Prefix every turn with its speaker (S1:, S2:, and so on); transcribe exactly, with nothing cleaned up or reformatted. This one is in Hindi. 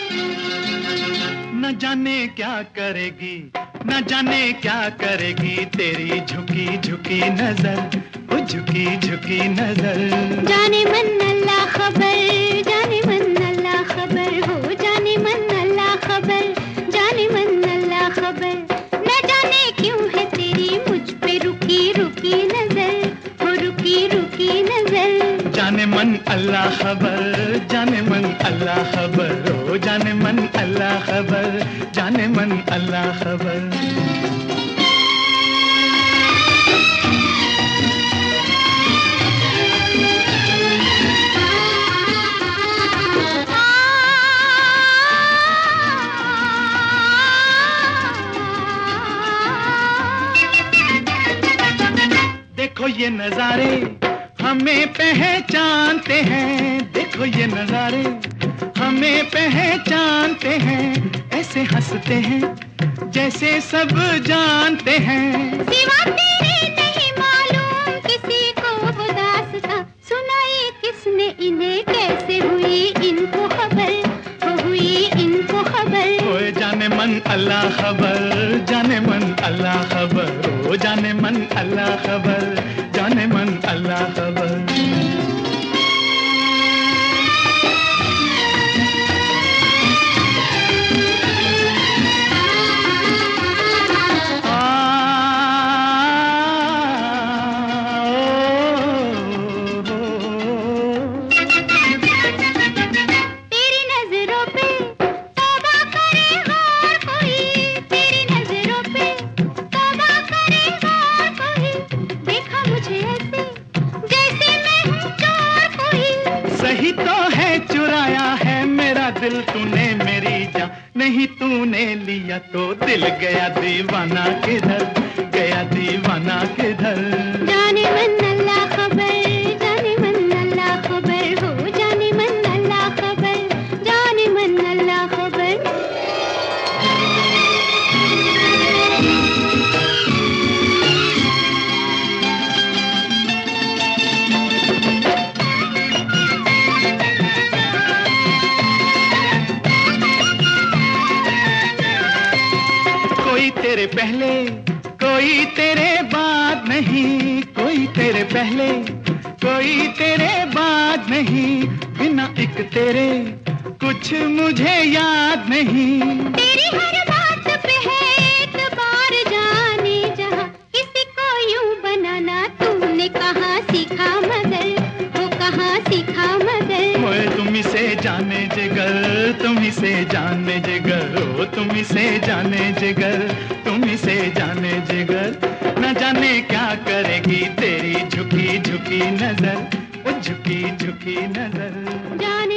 S1: न जाने क्या करेगी, न जाने क्या करेगी तेरी झुकी झुकी नजर, वो झुकी झुकी नजर।
S2: जाने मन अल्लाह खबर, जाने मन अल्लाह खबर, हो जाने मन अल्लाह खबर, जाने मन अल्लाह खबर। न जाने क्यों है तेरी मुझ पे रुकी रुकी नजर, हो रुकी रुकी नजर।
S1: जाने मन अल्लाह खबर, जाने मन अल्लाह खबर, हो जाने मन अल्लाह खबर, जाने मन अल्लाह खबर। देखो ये नजारे हमें पहचानते हैं, देखो ये नजारे हमें पहचानते हैं, ऐसे हंसते हैं जैसे सब जानते हैं।
S2: सिवा तेरे नहीं मालूम किसी को वो दास्तां, सुनाई किसने इन्हें, कैसे हुई इनको खबर, हो हुई इनको खबर।
S1: ओए जाने मन अल्लाह खबर, जाने मन अल्लाह खबर, ओ जाने मन अल्लाह खबर, जाने मन अल्लाह खबर। सही तो है चुराया है मेरा दिल तूने मेरी जान, नहीं तूने लिया तो दिल गया दीवाना किधर, गया दीवाना किधर।
S2: जाने मन अल्लाह खबर, जाने मन अल्लाह खबर, हो जाने मन अल्लाह खबर, जाने मन अल्लाह खबर।
S1: कोई तेरे पहले कोई तेरे बाद नहीं, कोई तेरे पहले कोई तेरे बाद नहीं, बिना एक तेरे कुछ मुझे याद नहीं।
S2: तेरी हर बात पे है एक बार जाने जहां, किसी को यूं बनाना तूने कहाँ सीखा मगर, वो कहाँ सीखा मगर।
S1: ओए तुम्ही से जाने जिगर, तुम्ही से जाने जिगर, ओ तुम्ही से जाने जिगर, तुम्ही से जाने जिगर। न जाने क्या करेगी तेरी झुकी झुकी नजर, वो झुकी झुकी नजर।
S2: जाने